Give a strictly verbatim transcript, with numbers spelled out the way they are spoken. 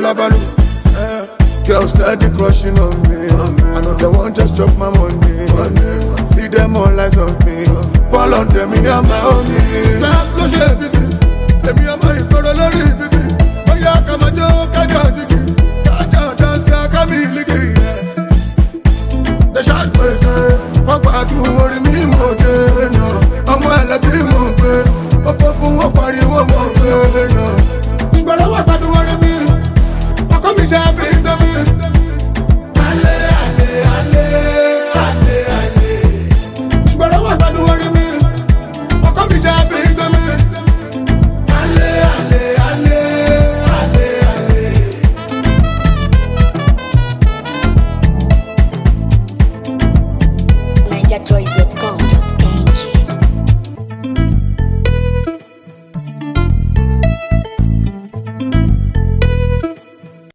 Labalu. Eh. Girls steady crushing on me. I know they won't just chop my money. See them all eyes on me. Fall on them, me and my homies. Stop flush everything. Let me and my brother lorry everything. Oh yeah, come on, Joe, Kaja Jiki. Kaja dance, Kami Ligi. The shot for it. Papa do worry me more than no. I'm well at him, okay. Papa for what party, one more no. But I want to worry me. I come in there, baby. Ale, ale, ale, ale, ale. But I want to worry me. I come in there, baby. Ale, ale, ale, ale, ale. Ninja Choice.